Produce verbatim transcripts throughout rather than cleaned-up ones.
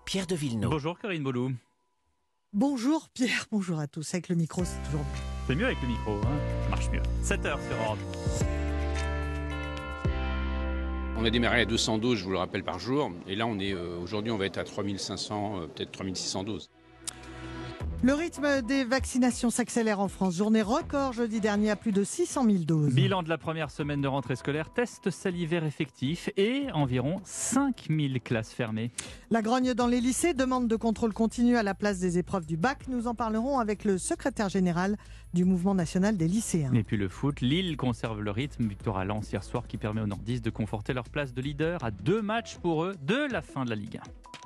Pierre de Villeneuve. Bonjour Karine Boulou. Bonjour Pierre, bonjour à tous. Avec le micro, c'est toujours mieux. C'est mieux avec le micro, hein, ça marche mieux. sept heures sur Europe. On a démarré à deux cents doses, je vous le rappelle, par jour. Et là, on est euh, aujourd'hui, on va être à trois mille cinq cents, euh, peut-être trois mille six cents doses. Le rythme des vaccinations s'accélère en France. Journée record jeudi dernier à plus de six cent mille doses. Bilan de la première semaine de rentrée scolaire, test salivaire effectif et environ cinq mille classes fermées. La grogne dans les lycées, demande de contrôle continu à la place des épreuves du bac. Nous en parlerons avec le secrétaire général du Mouvement national des lycéens. Et puis le foot, Lille conserve le rythme. Victoire à Lens hier soir qui permet aux nordistes de conforter leur place de leader à deux matchs pour eux de la fin de la Ligue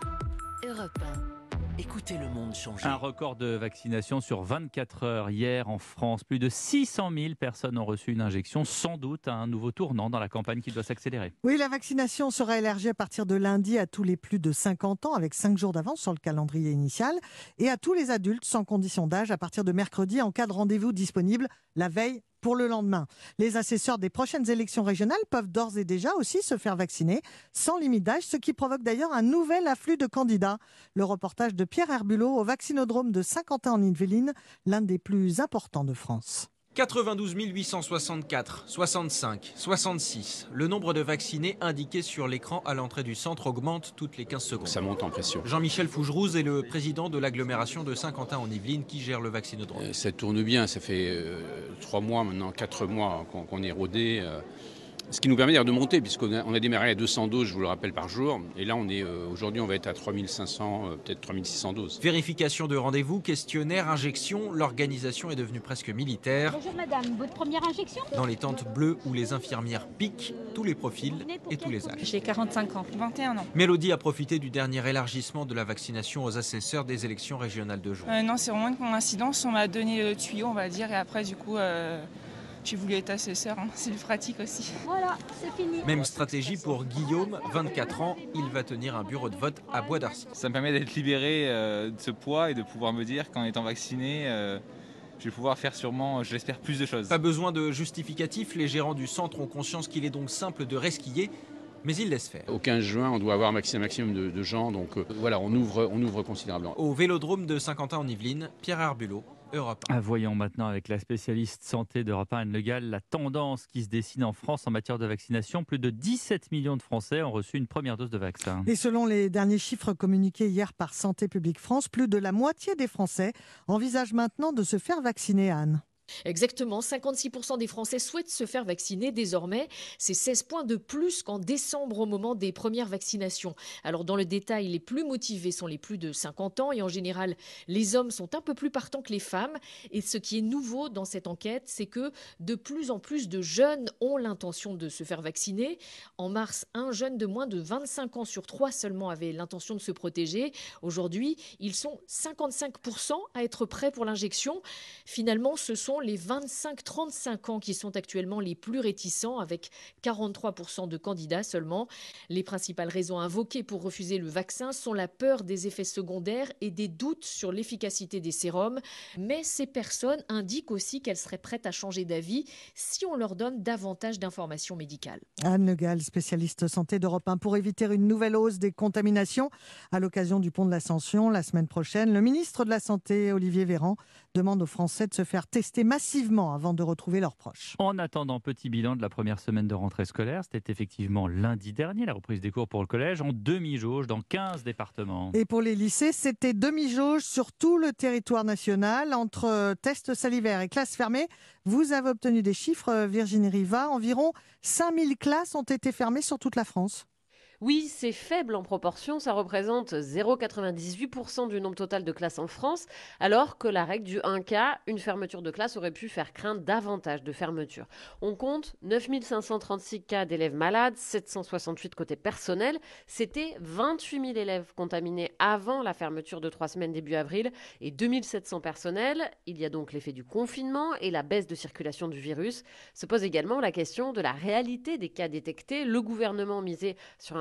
un. Europe un. Écoutez le monde changer. Un record de vaccination sur vingt-quatre heures hier en France. Plus de six cent mille personnes ont reçu une injection, sans doute un nouveau tournant dans la campagne qui doit s'accélérer. Oui, la vaccination sera élargie à partir de lundi à tous les plus de cinquante ans, avec cinq jours d'avance sur le calendrier initial, et à tous les adultes sans condition d'âge à partir de mercredi en cas de rendez-vous disponible la veille pour le lendemain. Les assesseurs des prochaines élections régionales peuvent d'ores et déjà aussi se faire vacciner sans limite d'âge, ce qui provoque d'ailleurs un nouvel afflux de candidats. Le reportage de Pierre Herbulot au vaccinodrome de Saint-Quentin en Yvelines, l'un des plus importants de France. quatre-vingt-douze mille huit cent soixante-quatre, soixante-cinq, soixante-six. Le nombre de vaccinés indiqué sur l'écran à l'entrée du centre augmente toutes les quinze secondes. Ça monte en pression. Jean-Michel Fougerouz est le président de l'agglomération de Saint-Quentin en Yvelines qui gère le vaccinodrome. Euh, ça tourne bien, ça fait euh, trois mois maintenant, quatre mois qu'on, qu'on est rodé. Euh, ce qui nous permet d'ailleurs de monter, puisqu'on a, on a démarré à deux cents doses, je vous le rappelle, par jour. Et là, on est euh, aujourd'hui, on va être à trois mille cinq cents, euh, peut-être trois mille six cents doses. Vérification de rendez-vous, questionnaire, injection, l'organisation est devenue presque militaire. Bonjour madame, votre première injection? Dans les tentes bleues où les infirmières piquent tous les profils et tous les âges. J'ai quarante-cinq ans, vingt et un ans. Mélodie a profité du dernier élargissement de la vaccination aux assesseurs des élections régionales de juin. Euh, non, c'est vraiment une coïncidence. On m'a donné le tuyau, on va dire, et après, du coup, euh, j'ai voulu être assesseur. Hein. C'est pratique aussi. Voilà, c'est fini. Même stratégie pour Guillaume, vingt-quatre ans. Il va tenir un bureau de vote à Bois d'Arcy. Ça me permet d'être libéré euh, de ce poids et de pouvoir me dire qu'en étant vacciné, euh, je vais pouvoir faire sûrement, je l'espère, plus de choses. Pas besoin de justificatif. Les gérants du centre ont conscience qu'il est donc simple de resquiller. Mais ils laissent faire. Au quinze juin, on doit avoir un maximum, maximum de, de gens, donc euh, voilà, on ouvre, on ouvre considérablement. Au vélodrome de Saint-Quentin en Yvelines, Pierre Herbulot, Europe un. Ah, voyons maintenant avec la spécialiste santé d'Europe un, Anne Le Gall, la tendance qui se dessine en France en matière de vaccination. Plus de dix-sept millions de Français ont reçu une première dose de vaccin. Et selon les derniers chiffres communiqués hier par Santé publique France, plus de la moitié des Français envisagent maintenant de se faire vacciner, Anne. Exactement, cinquante-six pour cent des Français souhaitent se faire vacciner désormais. C'est seize points de plus qu'en décembre au moment des premières vaccinations. Alors dans le détail, les plus motivés sont les plus de cinquante ans et en général, les hommes sont un peu plus partants que les femmes. Et ce qui est nouveau dans cette enquête, c'est que de plus en plus de jeunes ont l'intention de se faire vacciner. En mars, un jeune de moins de vingt-cinq ans sur trois seulement avait l'intention de se protéger. Aujourd'hui, ils sont cinquante-cinq pour cent à être prêts pour l'injection. Finalement, ce sont les vingt-cinq trente-cinq ans qui sont actuellement les plus réticents, avec quarante-trois pour cent de candidats seulement. Les principales raisons invoquées pour refuser le vaccin sont la peur des effets secondaires et des doutes sur l'efficacité des sérums. Mais ces personnes indiquent aussi qu'elles seraient prêtes à changer d'avis si on leur donne davantage d'informations médicales. Anne Le Gall, spécialiste santé d'Europe un. Pour éviter une nouvelle hausse des contaminations à l'occasion du pont de l'Ascension la semaine prochaine, le ministre de la Santé, Olivier Véran, demande aux Français de se faire tester massivement avant de retrouver leurs proches. En attendant, petit bilan de la première semaine de rentrée scolaire. C'était effectivement lundi dernier, la reprise des cours pour le collège, en demi-jauge dans quinze départements. Et pour les lycées, c'était demi-jauge sur tout le territoire national. Entre tests salivaires et classes fermées, vous avez obtenu des chiffres, Virginie Riva. Environ cinq mille classes ont été fermées sur toute la France. Oui, c'est faible en proportion, ça représente zéro virgule quatre-vingt-dix-huit pour cent du nombre total de classes en France, alors que la règle du un cas, une fermeture de classe aurait pu faire craindre davantage de fermetures. On compte neuf mille cinq cent trente-six cas d'élèves malades, sept cent soixante-huit côté personnel, c'était vingt-huit mille élèves contaminés avant la fermeture de trois semaines début avril et deux mille sept cents personnels. Il y a donc l'effet du confinement et la baisse de circulation du virus. Se pose également la question de la réalité des cas détectés. Le gouvernement misait sur un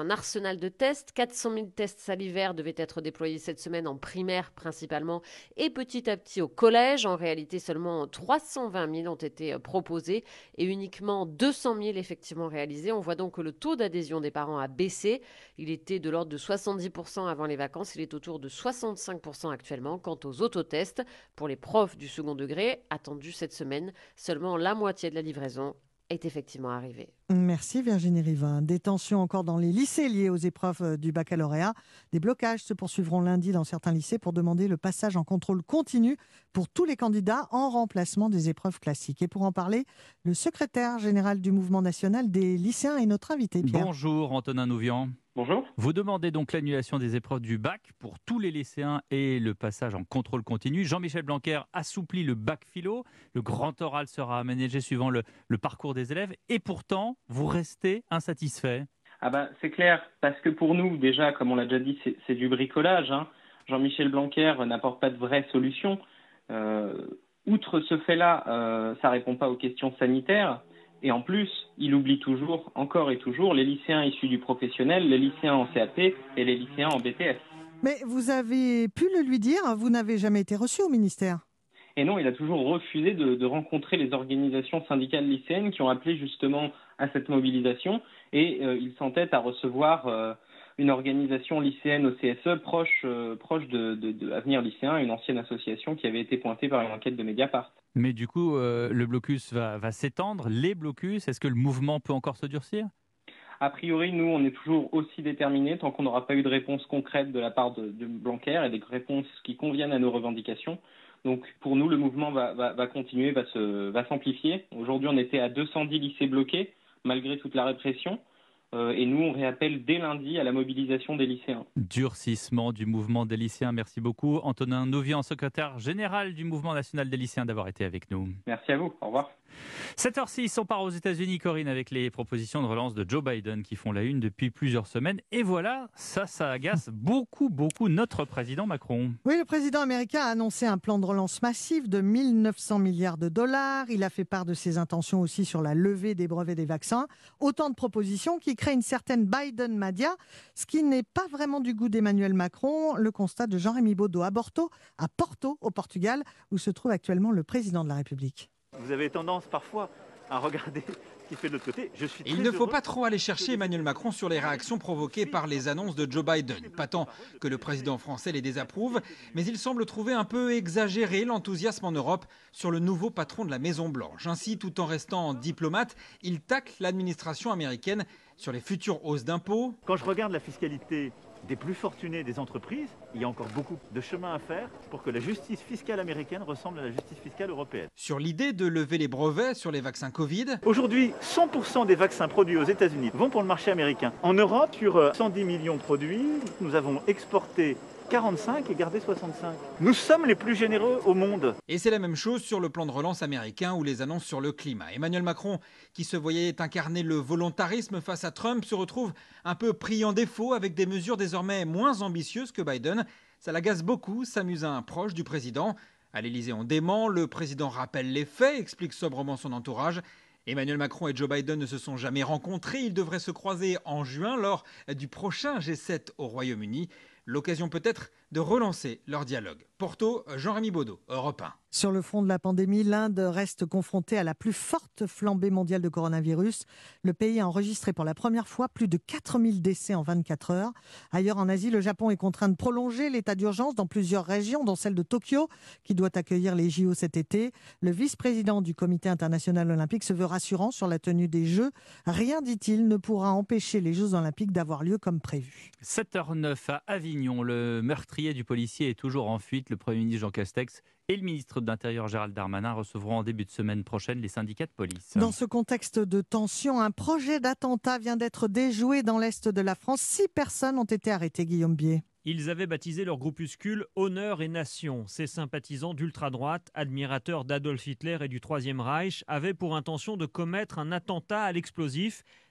un arsenal de tests. quatre cent mille tests salivaires devaient être déployés cette semaine en primaire principalement et petit à petit au collège. En réalité, seulement trois cent vingt mille ont été proposés et uniquement deux cent mille effectivement réalisés. On voit donc que le taux d'adhésion des parents a baissé. Il était de l'ordre de soixante-dix pour cent avant les vacances. Il est autour de soixante-cinq pour cent actuellement. Quant aux autotests, pour les profs du second degré, attendus cette semaine, seulement la moitié de la livraison est effectivement arrivée. Merci Virginie Rivin. Des tensions encore dans les lycées liées aux épreuves du baccalauréat. Des blocages se poursuivront lundi dans certains lycées pour demander le passage en contrôle continu pour tous les candidats en remplacement des épreuves classiques. Et pour en parler, le secrétaire général du Mouvement national des lycéens est notre invité. Pierre. Bonjour Antonin Nouvian. Bonjour. Vous demandez donc l'annulation des épreuves du bac pour tous les lycéens et le passage en contrôle continu. Jean-Michel Blanquer assouplit le bac philo. Le grand oral sera aménagé suivant le, le parcours des élèves. Et pourtant, vous restez insatisfait. Ah bah, c'est clair, parce que pour nous, déjà, comme on l'a déjà dit, c'est, c'est du bricolage. Hein. Jean-Michel Blanquer n'apporte pas de vraie solution. Euh, outre ce fait-là, euh, ça ne répond pas aux questions sanitaires. Et en plus, il oublie toujours, encore et toujours, les lycéens issus du professionnel, les lycéens en C A P et les lycéens en B T S. Mais vous avez pu le lui dire, vous n'avez jamais été reçu au ministère. Et non, il a toujours refusé de, de rencontrer les organisations syndicales lycéennes qui ont appelé justement à cette mobilisation. Et euh, il s'entête à recevoir euh, une organisation lycéenne au C S E proche, euh, proche de, de, de Avenir Lycéen, une ancienne association qui avait été pointée par une enquête de Mediapart. Mais du coup, euh, le blocus va, va s'étendre. Les blocus, est-ce que le mouvement peut encore se durcir ? A priori, nous, on est toujours aussi déterminés tant qu'on n'aura pas eu de réponse concrète de la part de, de Blanquer et des réponses qui conviennent à nos revendications. Donc, pour nous, le mouvement va, va, va continuer, va, se, va s'amplifier. Aujourd'hui, on était à deux cent dix lycées bloqués, malgré toute la répression. Euh, et nous, on réappelle dès lundi à la mobilisation des lycéens. Durcissement du mouvement des lycéens. Merci beaucoup. Antonin Nouvian, secrétaire général du Mouvement national des lycéens, d'avoir été avec nous. Merci à vous. Au revoir. sept heures six, on part aux États-Unis, Corinne, avec les propositions de relance de Joe Biden qui font la une depuis plusieurs semaines. Et voilà, ça, ça agace beaucoup, beaucoup notre président Macron. Oui, le président américain a annoncé un plan de relance massif de mille neuf cents milliards de dollars. Il a fait part de ses intentions aussi sur la levée des brevets des vaccins. Autant de propositions qui créent une certaine Biden-Madia, ce qui n'est pas vraiment du goût d'Emmanuel Macron. Le constat de Jean-Rémy Baudot à Porto, à Porto, au Portugal, où se trouve actuellement le président de la République. Vous avez tendance parfois à regarder ce qui fait de l'autre côté. Je suis Il ne faut pas trop aller chercher Emmanuel Macron sur les réactions provoquées par les annonces de Joe Biden. Pas tant que le président français les désapprouve, mais il semble trouver un peu exagéré l'enthousiasme en Europe sur le nouveau patron de la Maison-Blanche. Ainsi, tout en restant diplomate, il tacle l'administration américaine sur les futures hausses d'impôts. Quand je regarde la fiscalité des plus fortunés des entreprises, il y a encore beaucoup de chemin à faire pour que la justice fiscale américaine ressemble à la justice fiscale européenne. Sur l'idée de lever les brevets sur les vaccins Covid. Aujourd'hui, cent pour cent des vaccins produits aux États-Unis vont pour le marché américain. En Europe, sur cent dix millions produits, nous avons exporté quarante-cinq et gardé soixante-cinq. Nous sommes les plus généreux au monde. Et c'est la même chose sur le plan de relance américain ou les annonces sur le climat. Emmanuel Macron, qui se voyait incarner le volontarisme face à Trump, se retrouve un peu pris en défaut avec des mesures désormais moins ambitieuses que Biden. Ça l'agace beaucoup, s'amuse à un proche du président. À l'Élysée, on dément, le président rappelle les faits, explique sobrement son entourage. Emmanuel Macron et Joe Biden ne se sont jamais rencontrés. Ils devraient se croiser en juin lors du prochain G sept au Royaume-Uni. L'occasion peut-être de relancer leur dialogue. Porto, Jean-Rémy Baudot, Europe un. Sur le front de la pandémie, l'Inde reste confrontée à la plus forte flambée mondiale de coronavirus. Le pays a enregistré pour la première fois plus de quatre mille décès en vingt-quatre heures. Ailleurs en Asie, le Japon est contraint de prolonger l'état d'urgence dans plusieurs régions, dont celle de Tokyo, qui doit accueillir les J O cet été. Le vice-président du Comité international olympique se veut rassurant sur la tenue des Jeux. Rien, dit-il, ne pourra empêcher les Jeux olympiques d'avoir lieu comme prévu. sept heures neuf à Avignon, le meurtrier du policier est toujours en fuite. Le Premier ministre Jean Castex et le ministre de l'Intérieur Gérald Darmanin recevront en début de semaine prochaine les syndicats de police. Dans ce contexte de tension, un projet d'attentat vient d'être déjoué dans l'est de la France. Six personnes ont été arrêtées, Guillaume Bier. Ils avaient baptisé leur groupuscule Honneur et Nation. Ces sympathisants d'ultra-droite, admirateurs d'Adolf Hitler et du Troisième Reich, avaient pour intention de commettre un attentat à l'explosif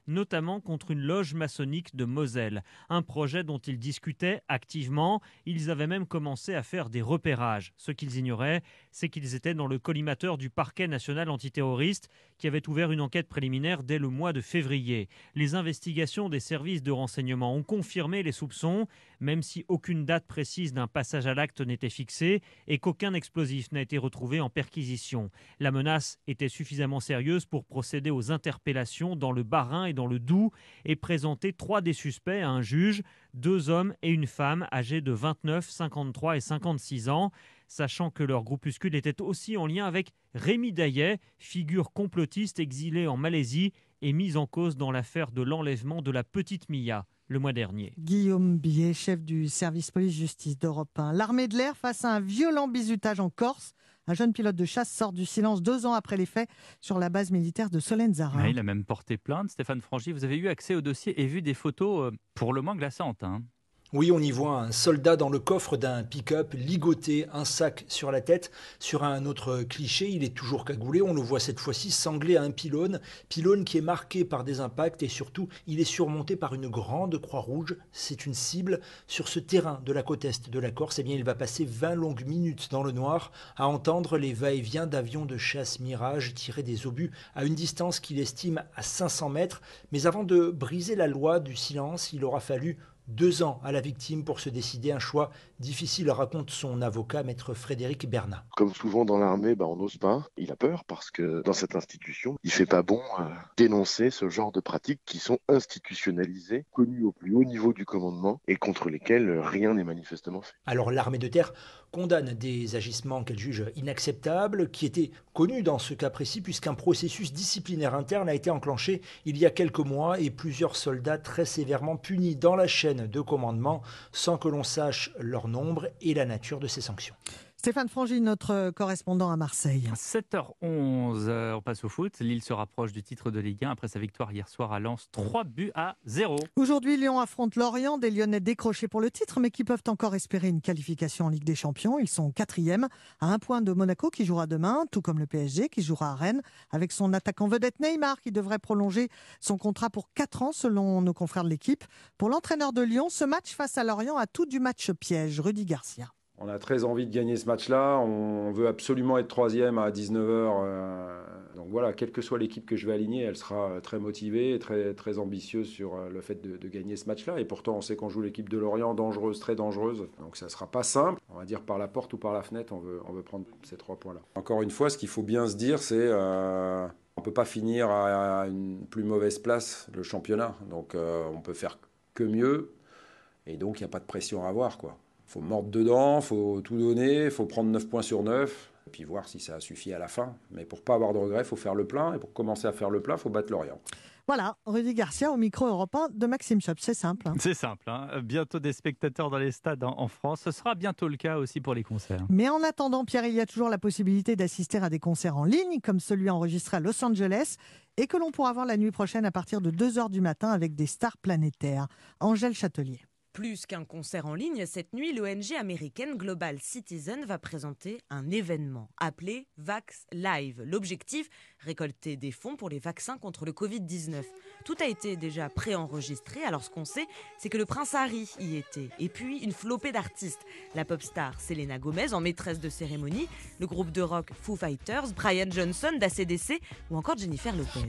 notamment contre une loge maçonnique de Moselle. Un projet dont ils discutaient activement. Ils avaient même commencé à faire des repérages. Ce qu'ils ignoraient, c'est qu'ils étaient dans le collimateur du parquet national antiterroriste qui avait ouvert une enquête préliminaire dès le mois de février. Les investigations des services de renseignement ont confirmé les soupçons, même si aucune date précise d'un passage à l'acte n'était fixée et qu'aucun explosif n'a été retrouvé en perquisition. La menace était suffisamment sérieuse pour procéder aux interpellations dans le Bas-Rhin et dans le Doubs et présenter trois des suspects à un juge, deux hommes et une femme âgés de vingt-neuf, cinquante-trois et cinquante-six ans, sachant que leur groupuscule était aussi en lien avec Rémi Daillet, figure complotiste exilée en Malaisie et mise en cause dans l'affaire de l'enlèvement de la petite Mia le mois dernier. Guillaume Bier, chef du service police-justice d'Europe un. L'armée de l'air face à un violent bizutage en Corse. Un jeune pilote de chasse sort du silence deux ans après les faits sur la base militaire de Solenzara. Ouais, il a même porté plainte. Stéphane Frangy, vous avez eu accès au dossier et vu des photos euh, pour le moins glaçantes. Hein. Oui, on y voit un soldat dans le coffre d'un pick-up, ligoté, un sac sur la tête. Sur un autre cliché, il est toujours cagoulé. On le voit cette fois-ci sanglé à un pylône. Pylône qui est marqué par des impacts et surtout, il est surmonté par une grande croix rouge. C'est une cible. Sur ce terrain de la côte est de la Corse, eh bien, il va passer vingt longues minutes dans le noir à entendre les va-et-vient d'avions de chasse Mirage tirer des obus à une distance qu'il estime à cinq cents mètres. Mais avant de briser la loi du silence, il aura fallu Deux ans à la victime pour se décider, un choix difficile, raconte son avocat, maître Frédéric Bernat. Comme souvent dans l'armée, bah, on n'ose pas. Il a peur parce que dans cette institution, il ne fait pas bon euh, dénoncer ce genre de pratiques qui sont institutionnalisées, connues au plus haut niveau du commandement et contre lesquelles rien n'est manifestement fait. Alors l'armée de terre condamne des agissements qu'elle juge inacceptables, qui étaient connus dans ce cas précis puisqu'un processus disciplinaire interne a été enclenché il y a quelques mois et plusieurs soldats très sévèrement punis dans la chaîne de commandement sans que l'on sache leur nombre et la nature de ces sanctions. Stéphane Frangy, notre correspondant à Marseille. sept heures onze, euh, on passe au foot. Lille se rapproche du titre de Ligue un après sa victoire hier soir à Lens, trois buts à zéro. Aujourd'hui, Lyon affronte Lorient, des Lyonnais décrochés pour le titre, mais qui peuvent encore espérer une qualification en Ligue des Champions. Ils sont quatrième, à un point de Monaco qui jouera demain, tout comme le P S G qui jouera à Rennes, avec son attaquant vedette Neymar qui devrait prolonger son contrat pour quatre ans selon nos confrères de l'équipe. Pour l'entraîneur de Lyon, ce match face à Lorient a tout du match piège. Rudy Garcia. On a très envie de gagner ce match-là. On veut absolument être troisième à dix-neuf heures. Euh, donc voilà, quelle que soit l'équipe que je vais aligner, elle sera très motivée et très, très ambitieuse sur le fait de, de gagner ce match-là. Et pourtant, on sait qu'on joue l'équipe de Lorient, dangereuse, très dangereuse. Donc ça ne sera pas simple. On va dire par la porte ou par la fenêtre, on veut, on veut prendre ces trois points-là. Encore une fois, ce qu'il faut bien se dire, c'est euh, on ne peut pas finir à une plus mauvaise place le championnat. Donc euh, on peut faire que mieux. Et donc, il n'y a pas de pression à avoir, quoi. Il faut mordre dedans, il faut tout donner, il faut prendre neuf points sur neuf, et puis voir si ça suffit à la fin. Mais pour ne pas avoir de regrets, il faut faire le plein, et pour commencer à faire le plein, il faut battre Lorient. Voilà, Rudy Garcia au micro européen de Maxime Chopp, c'est simple. Hein. C'est simple, hein. Bientôt des spectateurs dans les stades en France, ce sera bientôt le cas aussi pour les concerts. Mais en attendant, Pierre, il y a toujours la possibilité d'assister à des concerts en ligne, comme celui enregistré à Los Angeles, et que l'on pourra voir la nuit prochaine à partir de deux heures du matin avec des stars planétaires. Angèle Châtelier. Plus qu'un concert en ligne, cette nuit, l'O N G américaine Global Citizen va présenter un événement appelé Vax Live. L'objectif, récolter des fonds pour les vaccins contre le covid dix-neuf. Tout a été déjà préenregistré, alors ce qu'on sait, c'est que le prince Harry y était. Et puis, une flopée d'artistes. La pop star Selena Gomez en maîtresse de cérémonie, le groupe de rock Foo Fighters, Brian Johnson d'A C D C ou encore Jennifer Lopez.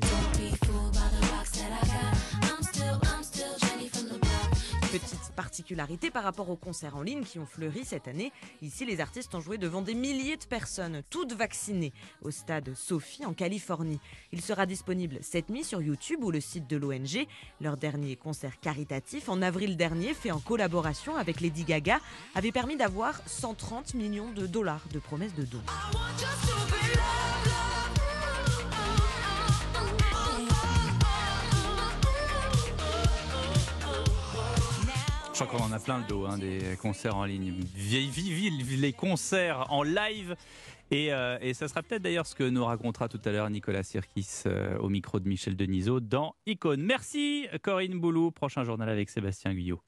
Petite particularité par rapport aux concerts en ligne qui ont fleuri cette année, ici les artistes ont joué devant des milliers de personnes, toutes vaccinées, au stade Sophie en Californie. Il sera disponible cette nuit sur YouTube ou le site de l'O N G. Leur dernier concert caritatif en avril dernier, fait en collaboration avec Lady Gaga, avait permis d'avoir cent trente millions de dollars de promesses de dons. Je crois qu'on en a plein le dos, hein, des concerts en ligne. Vive, vive les concerts en live. Et, euh, et ça sera peut-être d'ailleurs ce que nous racontera tout à l'heure Nicolas Sirkis euh, au micro de Michel Denisot dans Icône. Merci Corinne Boulou. Prochain journal avec Sébastien Guyot.